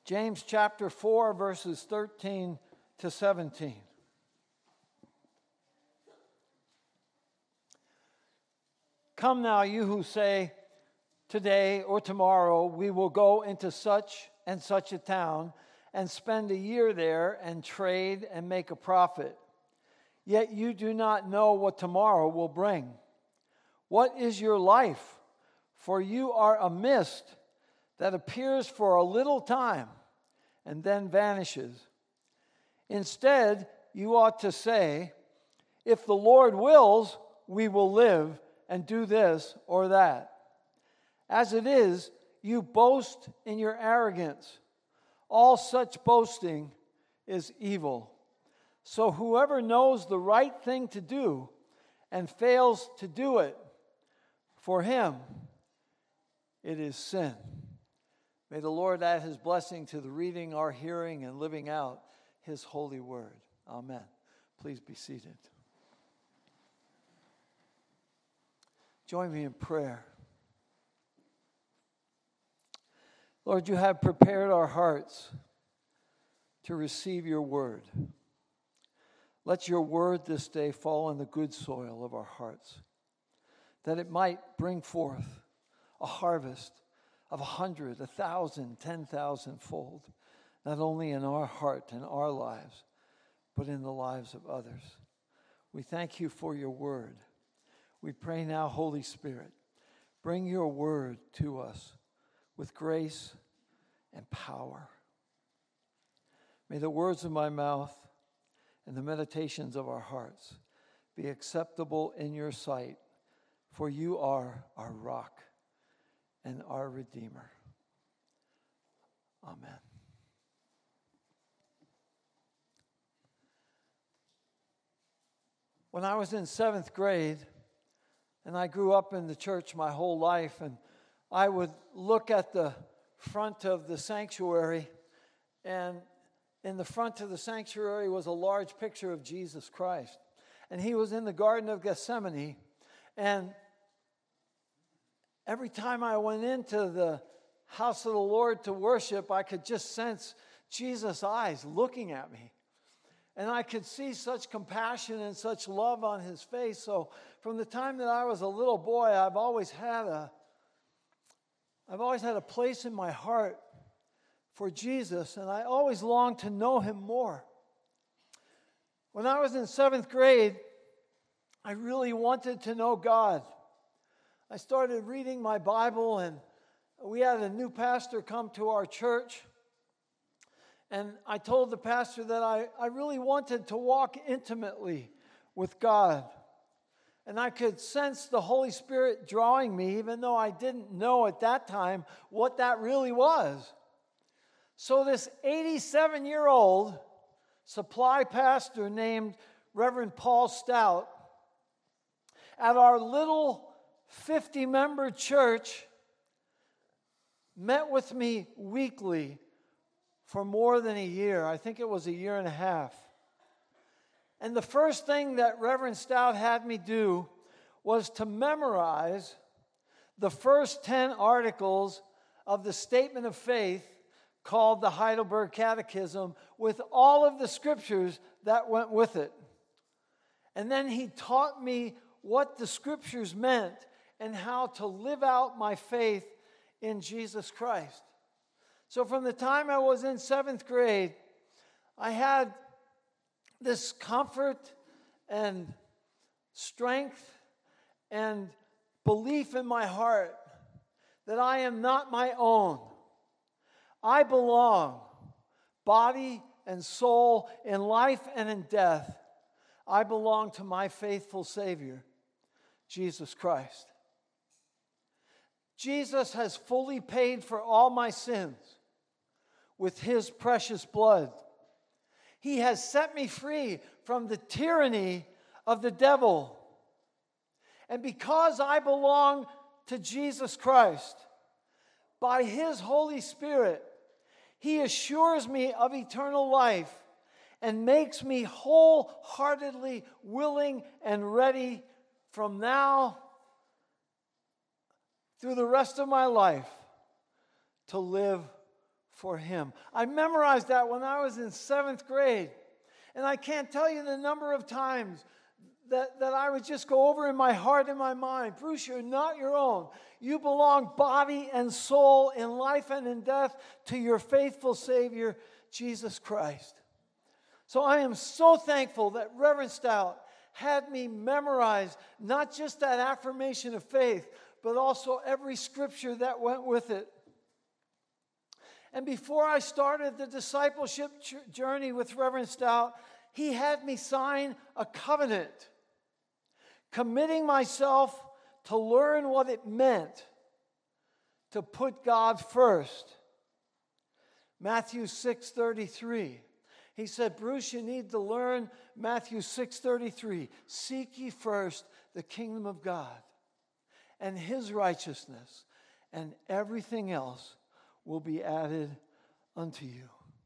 James chapter 4, verses 13 to 17. Come now, you who say, today or tomorrow we will go into such and such a town and spend a year there and trade and make a profit. Yet you do not know what tomorrow will bring. What is your life? For you are a mist that appears for a little time and then vanishes. Instead, you ought to say, if the Lord wills, we will live and do this or that. As it is, you boast in your arrogance. All such boasting is evil. So whoever knows the right thing to do and fails to do it, for him it is sin. May the Lord add his blessing to the reading, our hearing, and living out his holy word. Amen. Please be seated. Join me in prayer. Lord, you have prepared our hearts to receive your word. Let your word this day fall on the good soil of our hearts, that it might bring forth a harvest of 100, 1,000, 10,000-fold, not only in our heart and our lives, but in the lives of others. We thank you for your word. We pray now, Holy Spirit, bring your word to us with grace and power. May the words of my mouth and the meditations of our hearts be acceptable in your sight, for you are our rock and our Redeemer. Amen. When I was in 7th grade, and I grew up in the church my whole life, and I would look at the front of the sanctuary, and in the front of the sanctuary was a large picture of Jesus Christ. And he was in the Garden of Gethsemane, and every time I went into the house of the Lord to worship, I could just sense Jesus' eyes looking at me. And I could see such compassion and such love on his face. So from the time that I was a little boy, I've always had a place in my heart for Jesus, and I always longed to know him more. When I was in 7th grade, I really wanted to know God. I started reading my Bible, and we had a new pastor come to our church. And I told the pastor that I really wanted to walk intimately with God. And I could sense the Holy Spirit drawing me, even though I didn't know at that time what that really was. So this 87-year-old supply pastor named Reverend Paul Stout at our little 50-member church met with me weekly for more than a year. I think it was a year and a half. And the first thing that Reverend Stout had me do was to memorize the first 10 articles of the Statement of Faith called the Heidelberg Catechism, with all of the scriptures that went with it. And then he taught me what the scriptures meant and how to live out my faith in Jesus Christ. So from the time I was in 7th grade, I had this comfort and strength and belief in my heart that I am not my own. I belong, body and soul, in life and in death. I belong to my faithful Savior, Jesus Christ. Jesus has fully paid for all my sins with his precious blood. He has set me free from the tyranny of the devil. And because I belong to Jesus Christ, by his Holy Spirit, he assures me of eternal life and makes me wholeheartedly willing and ready from now through the rest of my life to live for Him. I memorized that when I was in 7th grade. And I can't tell you the number of times that I would just go over in my heart and my mind, Bruce, you're not your own. You belong body and soul, in life and in death, to your faithful Savior, Jesus Christ. So I am so thankful that Reverend Stout had me memorize not just that affirmation of faith, but also every scripture that went with it. And before I started the discipleship journey with Reverend Stout, he had me sign a covenant, committing myself to learn what it meant to put God first. Matthew 6:33. He said, Bruce, you need to learn Matthew 6:33. Seek ye first the kingdom of God and His righteousness, and everything else will be added unto you.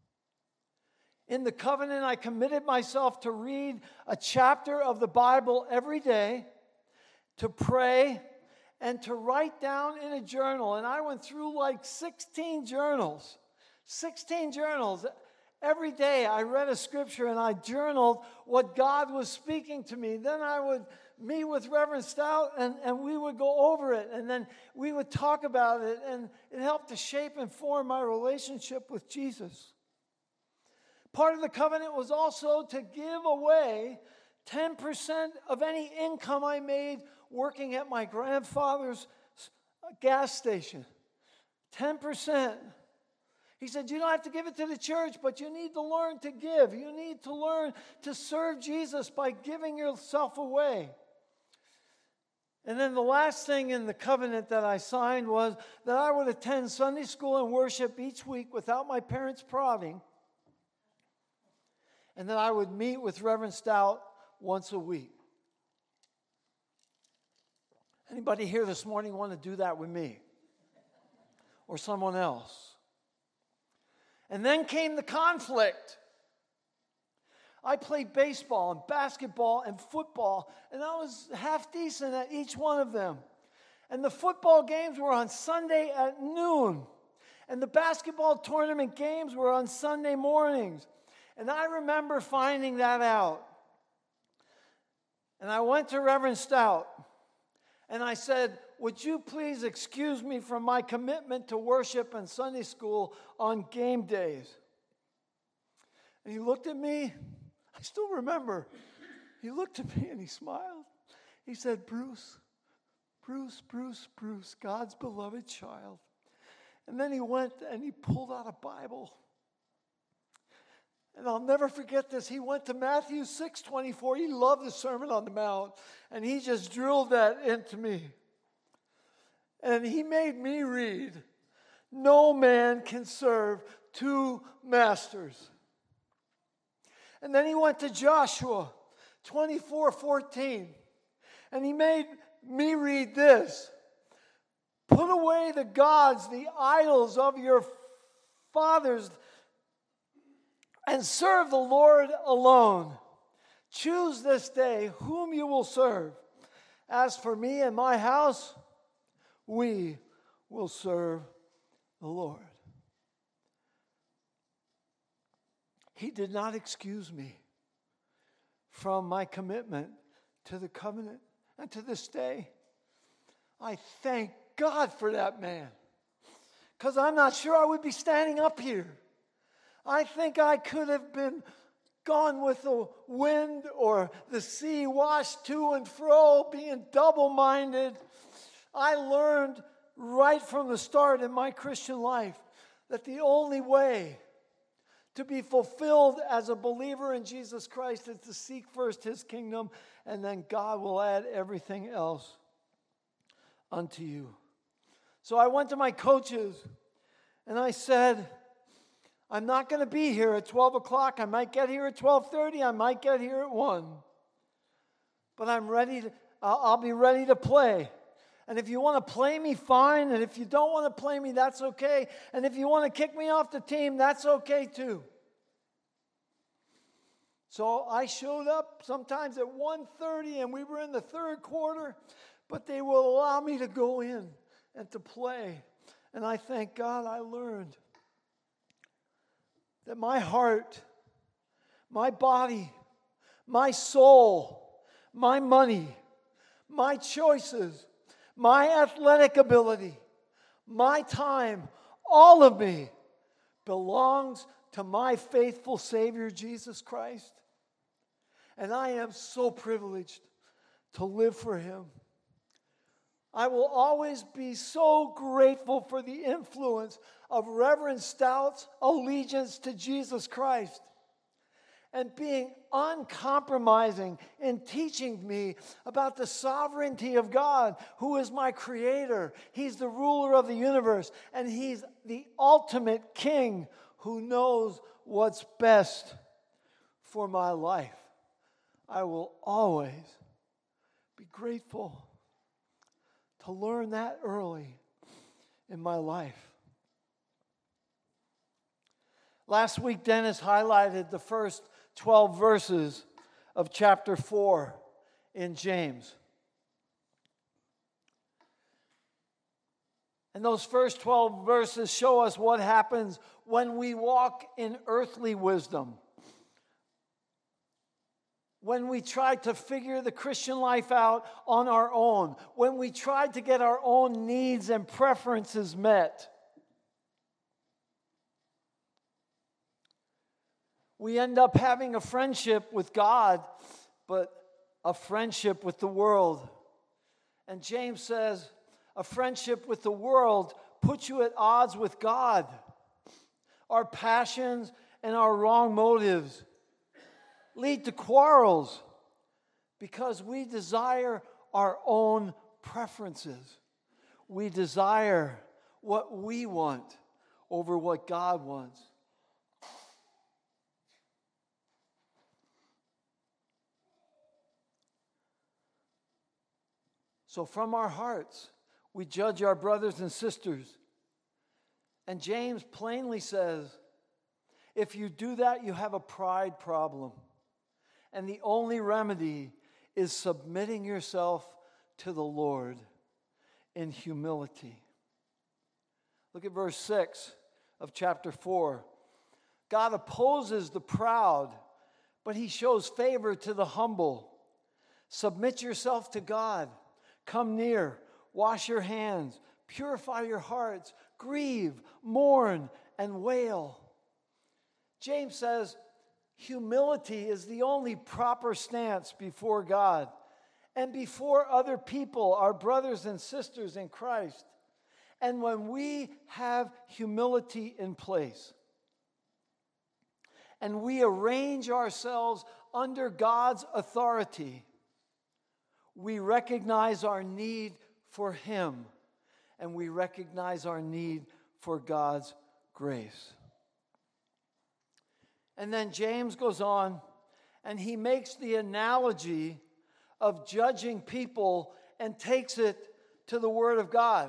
In the covenant, I committed myself to read a chapter of the Bible every day, to pray, and to write down in a journal. And I went through like 16 journals. 16 journals. Every day I read a scripture and I journaled what God was speaking to me. Then I would meet with Reverend Stout and we would go over it. And then we would talk about it. And it helped to shape and form my relationship with Jesus. Part of the covenant was also to give away 10% of any income I made working at my grandfather's gas station. 10%. He said, you don't have to give it to the church, but you need to learn to give. You need to learn to serve Jesus by giving yourself away. And then the last thing in the covenant that I signed was that I would attend Sunday school and worship each week without my parents prodding. And that I would meet with Reverend Stout once a week. Anybody here this morning want to do that with me? Or someone else? And then came the conflict. I played baseball and basketball and football, and I was half decent at each one of them. And the football games were on Sunday at noon, and the basketball tournament games were on Sunday mornings. And I remember finding that out. And I went to Reverend Stout, and I said, would you please excuse me from my commitment to worship and Sunday school on game days? And he looked at me. I still remember. He looked at me and he smiled. He said, Bruce, God's beloved child. And then he went and he pulled out a Bible. And I'll never forget this. He went to Matthew 6:24. He loved the Sermon on the Mount. And he just drilled that into me. And he made me read, no man can serve two masters. And then he went to Joshua 24:14. And he made me read this. Put away the gods, the idols of your fathers, and serve the Lord alone. Choose this day whom you will serve. As for me and my house, we will serve the Lord. He did not excuse me from my commitment to the covenant. And to this day, I thank God for that man. Because I'm not sure I would be standing up here. I think I could have been gone with the wind or the sea, washed to and fro, being double-minded. I learned right from the start in my Christian life that the only way to be fulfilled as a believer in Jesus Christ is to seek first His kingdom, and then God will add everything else unto you. So I went to my coaches and I said, I'm not going to be here at 12 o'clock. I might get here at 12:30. I might get here at 1. But I'll be ready to play. And if you want to play me, fine. And if you don't want to play me, that's okay. And if you want to kick me off the team, that's okay too. So I showed up sometimes at 1:30 and we were in the third quarter, but they will allow me to go in and to play. And I thank God I learned. that my heart, my body, my soul, my money, my choices, my athletic ability, my time, all of me belongs to my faithful Savior, Jesus Christ. And I am so privileged to live for Him. I will always be so grateful for the influence of Reverend Stout's allegiance to Jesus Christ and being uncompromising in teaching me about the sovereignty of God, who is my creator. He's the ruler of the universe, and He's the ultimate king who knows what's best for my life. I will always be grateful to learn that early in my life. Last week, Dennis highlighted the first 12 verses of chapter 4 in James. And those first 12 verses show us what happens when we walk in earthly wisdom. When we try to figure the Christian life out on our own. When we try to get our own needs and preferences met. We end up having a friendship with God, but a friendship with the world. And James says, a friendship with the world puts you at odds with God. Our passions and our wrong motives lead to quarrels because we desire our own preferences. We desire what we want over what God wants. So from our hearts, we judge our brothers and sisters. And James plainly says, if you do that, you have a pride problem. And the only remedy is submitting yourself to the Lord in humility. Look at verse 6 of chapter 4. God opposes the proud, but He shows favor to the humble. Submit yourself to God. Come near, wash your hands, purify your hearts, grieve, mourn, and wail. James says, humility is the only proper stance before God and before other people, our brothers and sisters in Christ. And when we have humility in place and we arrange ourselves under God's authority, we recognize our need for Him, and we recognize our need for God's grace. And then James goes on, and he makes the analogy of judging people and takes it to the Word of God.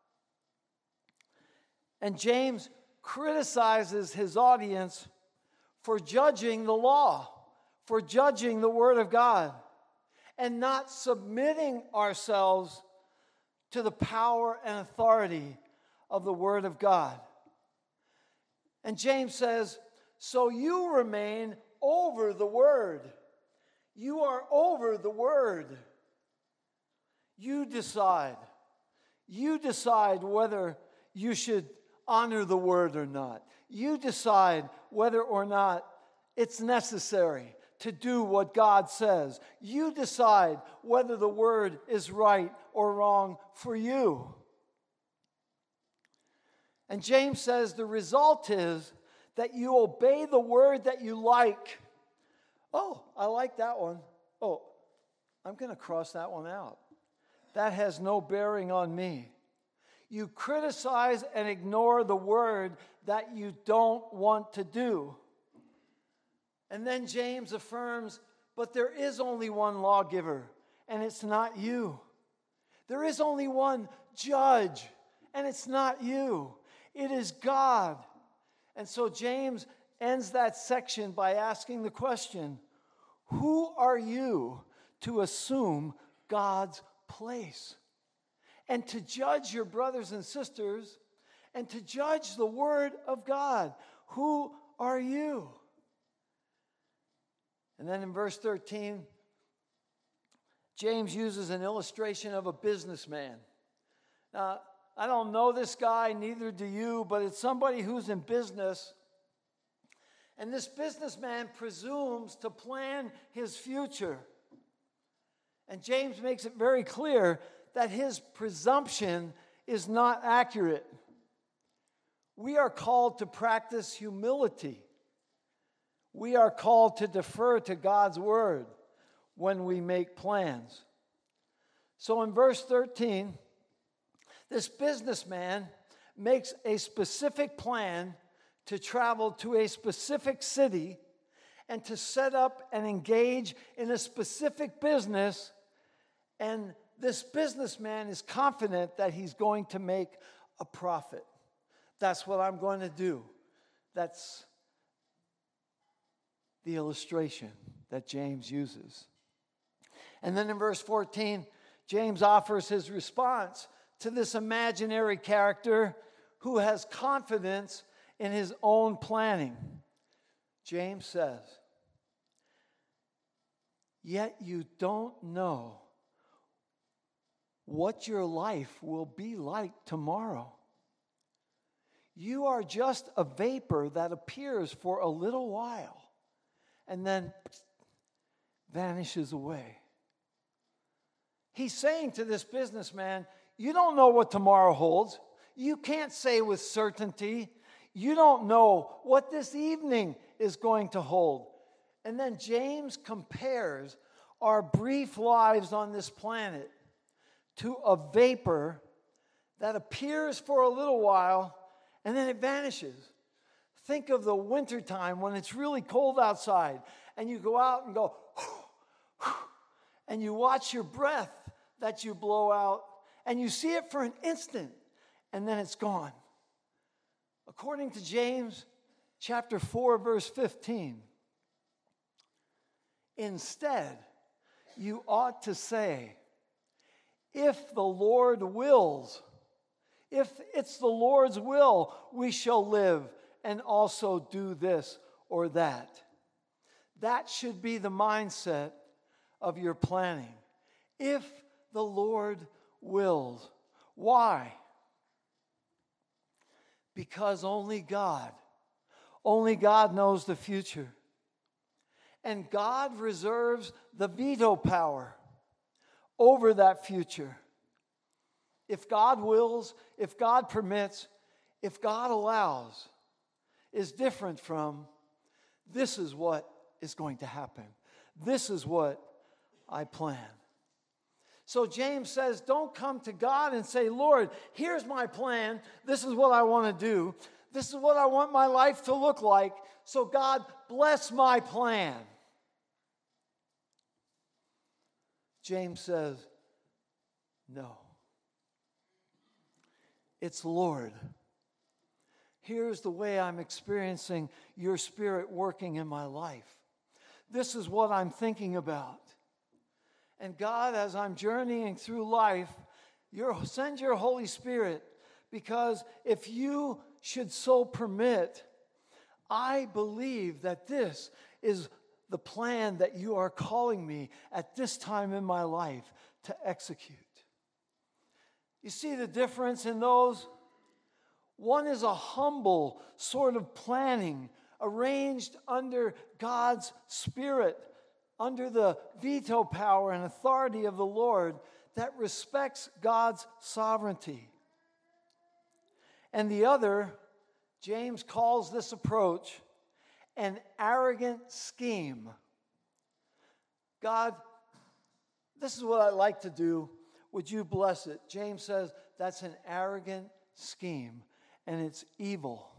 And James criticizes his audience for judging the law, for judging the Word of God, and not submitting ourselves to the power and authority of the Word of God. And James says, so you remain over the Word. You are over the Word. You decide. You decide whether you should honor the Word or not. You decide whether or not it's necessary to do what God says. You decide whether the Word is right or wrong for you. And James says the result is that you obey the Word that you like. Oh, I like that one. Oh, I'm going to cross that one out. That has no bearing on me. You criticize and ignore the Word that you don't want to do. And then James affirms, but there is only one lawgiver, and it's not you. There is only one judge, and it's not you. It is God. And so James ends that section by asking the question, who are you to assume God's place? And to judge your brothers and sisters, and to judge the Word of God. Who are you? And then in verse 13, James uses an illustration of a businessman. Now, I don't know this guy, neither do you, but it's somebody who's in business. And this businessman presumes to plan his future. And James makes it very clear that his presumption is not accurate. We are called to practice humility. We are called to defer to God's word when we make plans. So in verse 13, this businessman makes a specific plan to travel to a specific city and to set up and engage in a specific business. And this businessman is confident that he's going to make a profit. That's what I'm going to do. That's the illustration that James uses. And then in verse 14, James offers his response to this imaginary character who has confidence in his own planning. James says, "Yet you don't know what your life will be like tomorrow. You are just a vapor that appears for a little while and then vanishes away." He's saying to this businessman, you don't know what tomorrow holds. You can't say with certainty. You don't know what this evening is going to hold. And then James compares our brief lives on this planet to a vapor that appears for a little while and then it vanishes. Think of the wintertime when it's really cold outside and you go out and go, and you watch your breath that you blow out and you see it for an instant and then it's gone. According to James chapter 4, verse 15, instead, you ought to say, if the Lord wills, if it's the Lord's will, we shall live and also do this or that. That should be the mindset of your planning. If the Lord wills. Why? Because only God knows the future. And God reserves the veto power over that future. If God wills, if God permits, if God allows, is different from this is what is going to happen. This is what I plan. So James says, don't come to God and say, Lord, here's my plan. This is what I want to do. This is what I want my life to look like. So God, bless my plan. James says, no. It's Lord. Here's the way I'm experiencing your Spirit working in my life. This is what I'm thinking about. And God, as I'm journeying through life, send your Holy Spirit, because if you should so permit, I believe that this is the plan that you are calling me at this time in my life to execute. You see the difference in those? One is a humble sort of planning arranged under God's Spirit, under the veto power and authority of the Lord that respects God's sovereignty. And the other, James calls this approach an arrogant scheme. God, this is what I like to do. Would you bless it? James says that's an arrogant scheme, and it's evil.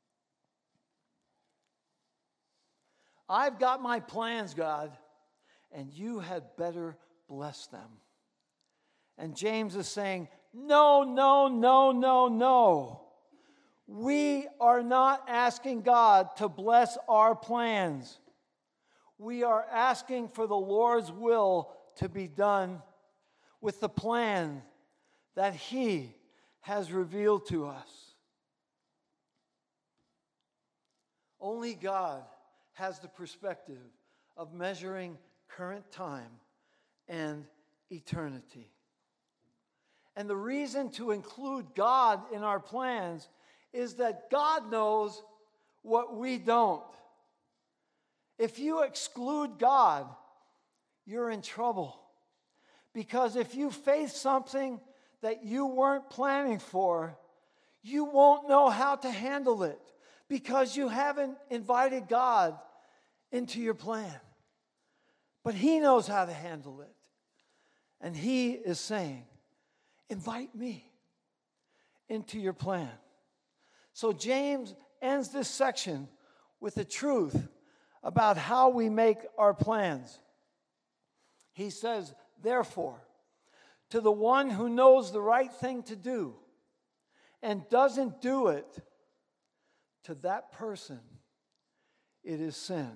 I've got my plans, God, and you had better bless them. And James is saying, no, no, no, no, no. We are not asking God to bless our plans. We are asking for the Lord's will to be done with the plan that He has revealed to us. Only God has the perspective of measuring current time and eternity. And the reason to include God in our plans is that God knows what we don't. If you exclude God, you're in trouble. Because if you face something that you weren't planning for, you won't know how to handle it because you haven't invited God into your plan. But He knows how to handle it. And He is saying, invite me into your plan. So James ends this section with the truth about how we make our plans. He says, therefore, to the one who knows the right thing to do and doesn't do it, to that person it is sin.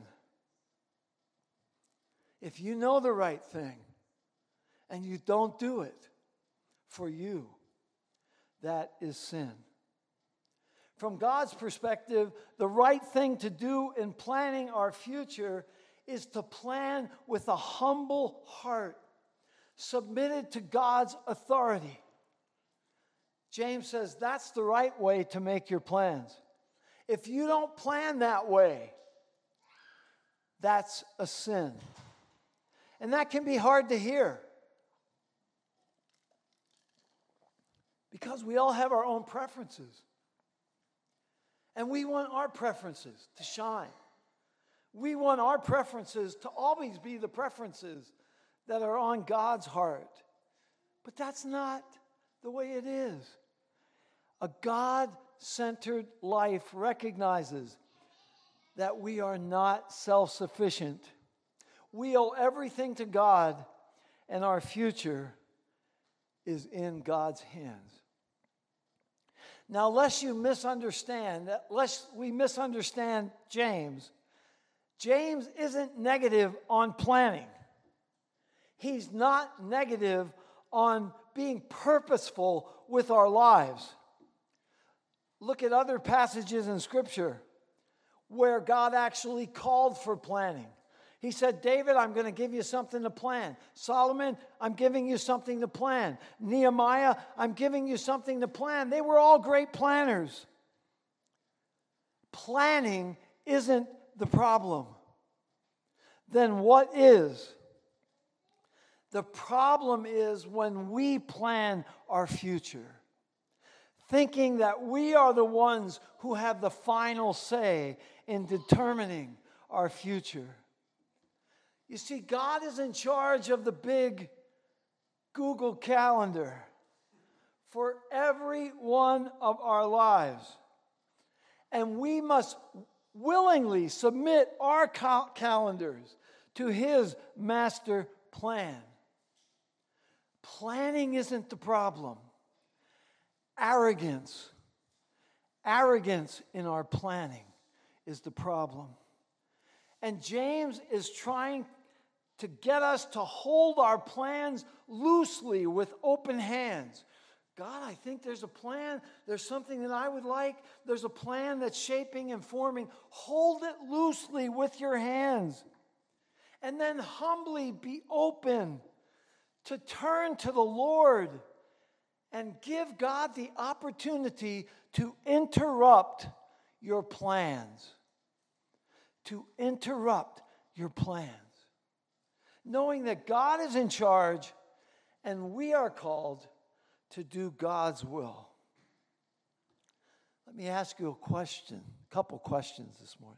If you know the right thing and you don't do it, for you, that is sin. From God's perspective, the right thing to do in planning our future is to plan with a humble heart, submitted to God's authority. James says that's the right way to make your plans. If you don't plan that way, that's a sin. And that can be hard to hear. Because we all have our own preferences. And we want our preferences to shine. We want our preferences to always be the preferences that are on God's heart. But that's not the way it is. A God-centered life recognizes that we are not self-sufficient. We owe everything to God, and our future is in God's hands. Now, lest we misunderstand James, James isn't negative on planning. He's not negative on being purposeful with our lives. Look at other passages in Scripture where God actually called for planning. He said, David, I'm going to give you something to plan. Solomon, I'm giving you something to plan. Nehemiah, I'm giving you something to plan. They were all great planners. Planning isn't the problem. Then what is? The problem is when we plan our future, thinking that we are the ones who have the final say in determining our future. You see, God is in charge of the big Google Calendar for every one of our lives. And we must willingly submit our calendars to His master plan. Planning isn't the problem. Arrogance in our planning is the problem. And James is trying to get us to hold our plans loosely with open hands. God, I think there's a plan. There's something that I would like. There's a plan that's shaping and forming. Hold it loosely with your hands. And then humbly be open to turn to the Lord and give God the opportunity to interrupt your plans. To interrupt your plans. Knowing that God is in charge and we are called to do God's will. Let me ask you a couple questions this morning.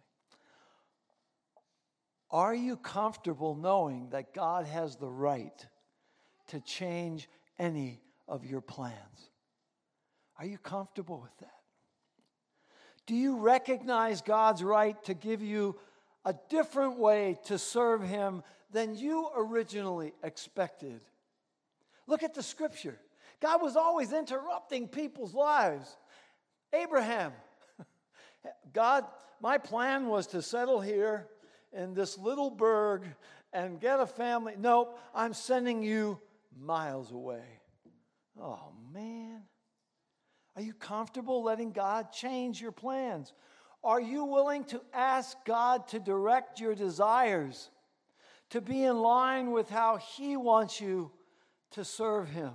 Are you comfortable knowing that God has the right to change any of your plans? Are you comfortable with that? Do you recognize God's right to give you a different way to serve Him than you originally expected? Look at the Scripture. God was always interrupting people's lives. Abraham, God, my plan was to settle here in this little burg and get a family. Nope, I'm sending you miles away. Oh, man. Are you comfortable letting God change your plans? Are you willing to ask God to direct your desires, to be in line with how He wants you to serve Him?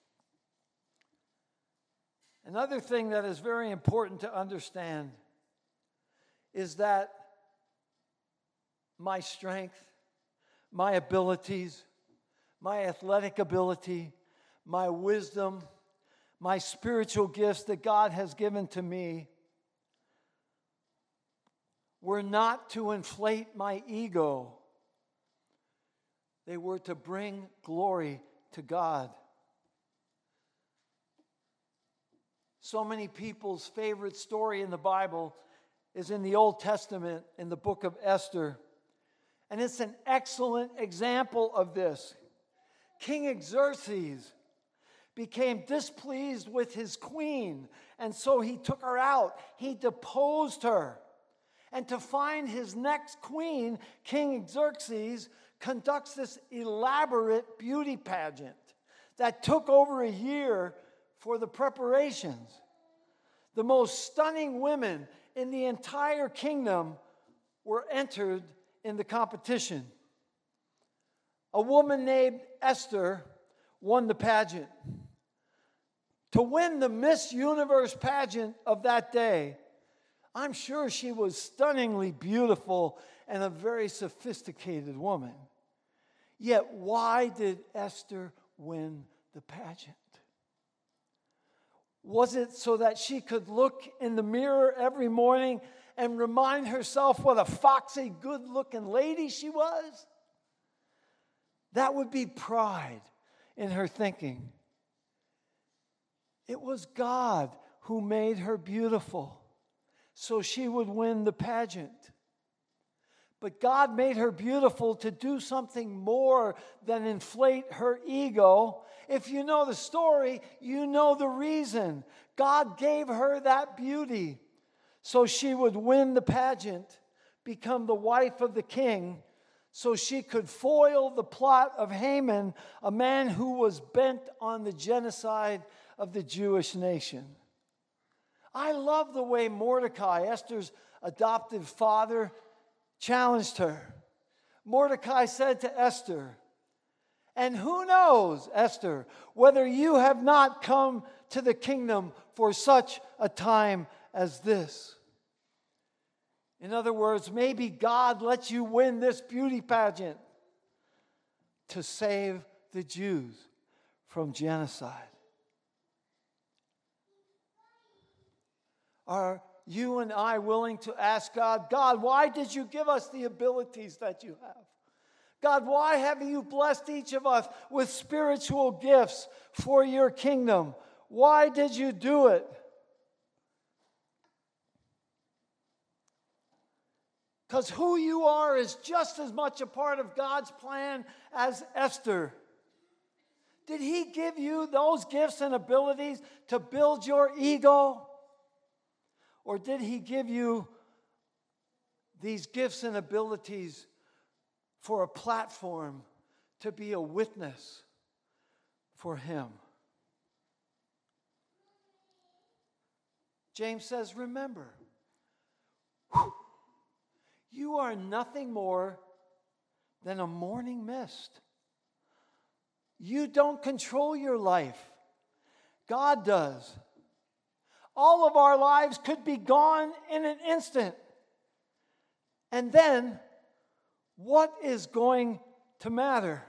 Another thing that is very important to understand is that my strength, my abilities, my athletic ability, my wisdom, my spiritual gifts that God has given to me were not to inflate my ego. They were to bring glory to God. So many people's favorite story in the Bible is in the Old Testament, in the book of Esther. And it's an excellent example of this. King Xerxes became displeased with his queen, and so he took her out. He deposed her. And to find his next queen, King Xerxes conducts this elaborate beauty pageant that took over a year for the preparations. The most stunning women in the entire kingdom were entered in the competition. A woman named Esther won the pageant. To win the Miss Universe pageant of that day, I'm sure she was stunningly beautiful and a very sophisticated woman. Yet why did Esther win the pageant? Was it so that she could look in the mirror every morning and remind herself what a foxy, good-looking lady she was? That would be pride in her thinking. It was God who made her beautiful, so she would win the pageant. But God made her beautiful to do something more than inflate her ego. If you know the story, you know the reason. God gave her that beauty so she would win the pageant, become the wife of the king, so she could foil the plot of Haman, a man who was bent on the genocide of the Jewish nation. I love the way Mordecai, Esther's adoptive father, challenged her. Mordecai said to Esther, "And who knows, Esther, whether you have not come to the kingdom for such a time as this?" In other words, maybe God lets you win this beauty pageant to save the Jews from genocide. Are you and I willing to ask God, God, why did you give us the abilities that you have? God, why have you blessed each of us with spiritual gifts for your kingdom? Why did you do it? Because who you are is just as much a part of God's plan as Esther. Did He give you those gifts and abilities to build your ego? Or did He give you these gifts and abilities for a platform to be a witness for Him? James says, remember, you are nothing more than a morning mist. You don't control your life. God does. All of our lives could be gone in an instant. And then, what is going to matter?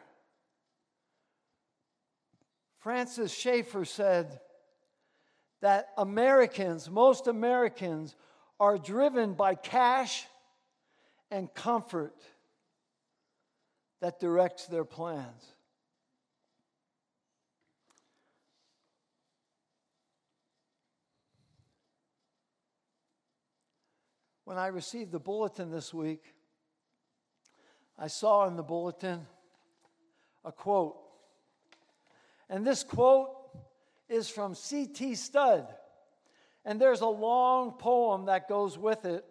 Francis Schaeffer said that most Americans, are driven by cash and comfort that directs their plans. When I received the bulletin this week, I saw in the bulletin a quote. And this quote is from C.T. Studd. And there's a long poem that goes with it.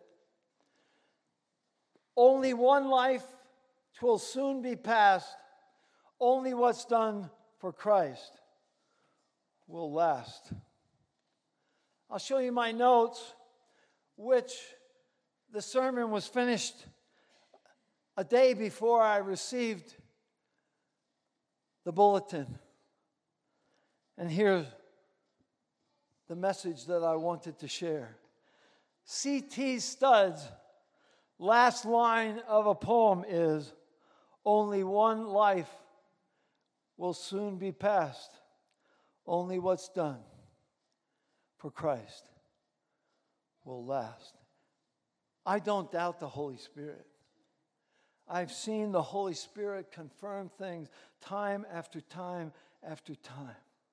Only one life, 'twill soon be past. Only what's done for Christ will last. I'll show you my notes, which The sermon was finished a day before I received the bulletin. And here's the message that I wanted to share. C.T. Studd's last line of a poem is, "Only one life will soon be past. Only what's done for Christ will last." I don't doubt the Holy Spirit. I've seen the Holy Spirit confirm things time after time after time.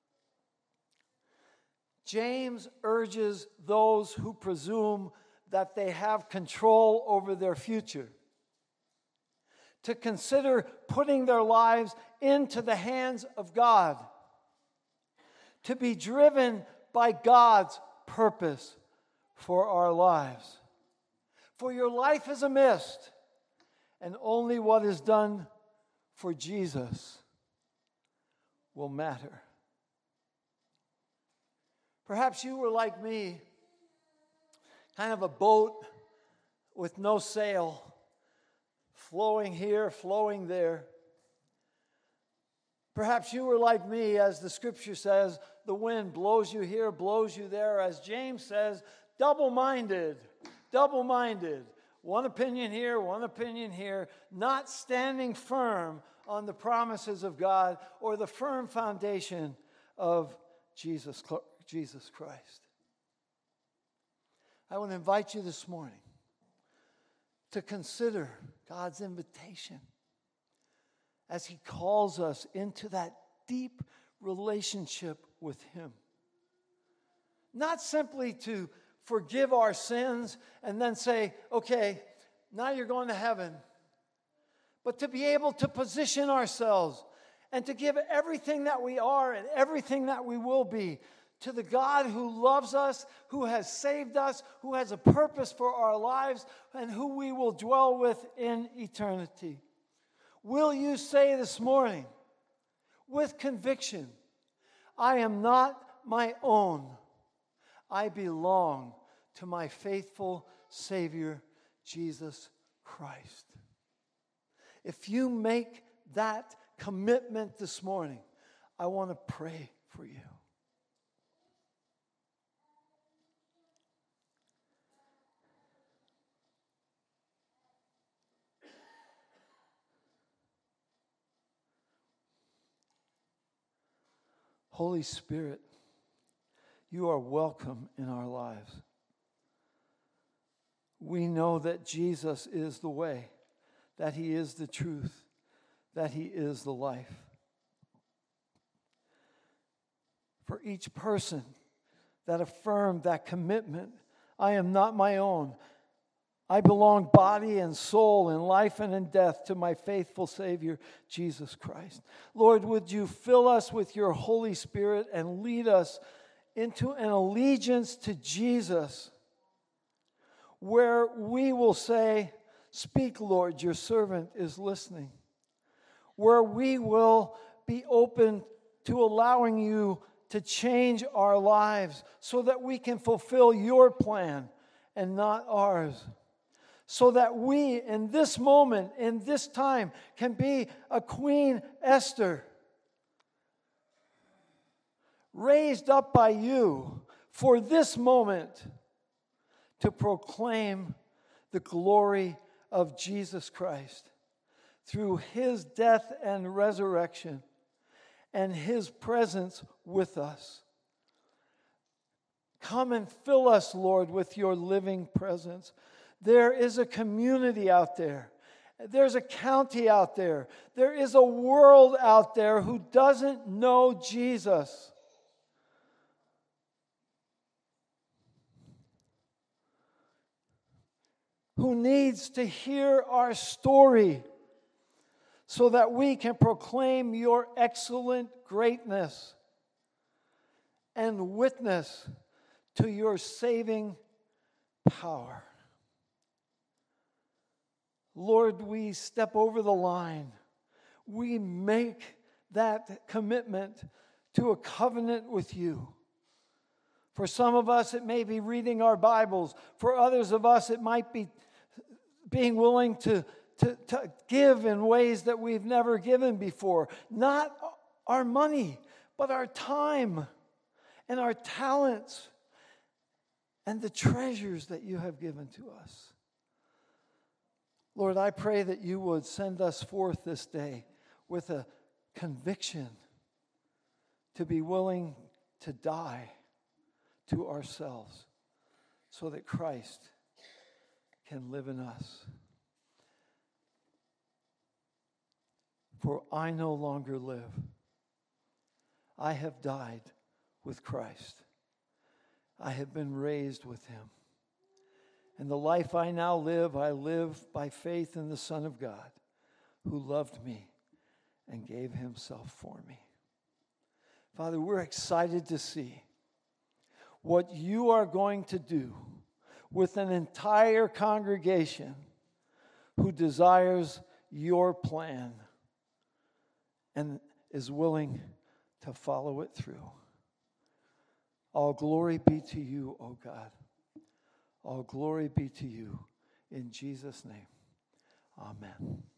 James urges those who presume that they have control over their future to consider putting their lives into the hands of God, to be driven by God's purpose for our lives. For your life is a mist, and only what is done for Jesus will matter. Perhaps you were like me, kind of a boat with no sail, flowing here, flowing there. Perhaps you were like me, as the scripture says, the wind blows you here, blows you there. As James says, double-minded. One opinion here, not standing firm on the promises of God or the firm foundation of Jesus Christ. I want to invite you this morning to consider God's invitation as He calls us into that deep relationship with Him. Not simply to forgive our sins and then say, okay, now you're going to heaven. But to be able to position ourselves and to give everything that we are and everything that we will be to the God who loves us, who has saved us, who has a purpose for our lives, and who we will dwell with in eternity. Will you say this morning, with conviction, I am not my own. I belong to my faithful Savior, Jesus Christ. If you make that commitment this morning, I want to pray for you. Holy Spirit, you are welcome in our lives. We know that Jesus is the way, that He is the truth, that He is the life. For each person that affirmed that commitment, I am not my own. I belong body and soul, in life and in death, to my faithful Savior, Jesus Christ. Lord, would you fill us with your Holy Spirit and lead us into an allegiance to Jesus, where we will say, speak, Lord, your servant is listening. Where we will be open to allowing you to change our lives so that we can fulfill your plan and not ours. So that we, in this moment, in this time, can be a Queen Esther, raised up by you for this moment to proclaim the glory of Jesus Christ through His death and resurrection and His presence with us. Come and fill us, Lord, with your living presence. There is a community out there. There's a county out there. There is a world out there who doesn't know Jesus. Who needs to hear our story so that we can proclaim your excellent greatness and witness to your saving power. Lord, we step over the line. We make that commitment to a covenant with you For some of us, it may be reading our Bibles. For others of us, it might be being willing to give in ways that we've never given before. Not our money, but our time and our talents and the treasures that you have given to us. Lord, I pray that you would send us forth this day with a conviction to be willing to die to ourselves so that Christ can live in us. For I no longer live. I have died with Christ. I have been raised with him. And the life I now live, I live by faith in the Son of God, who loved me and gave himself for me. Father, we're excited to see what you are going to do with an entire congregation who desires your plan and is willing to follow it through. All glory be to you, O God. All glory be to you. In Jesus' name, amen.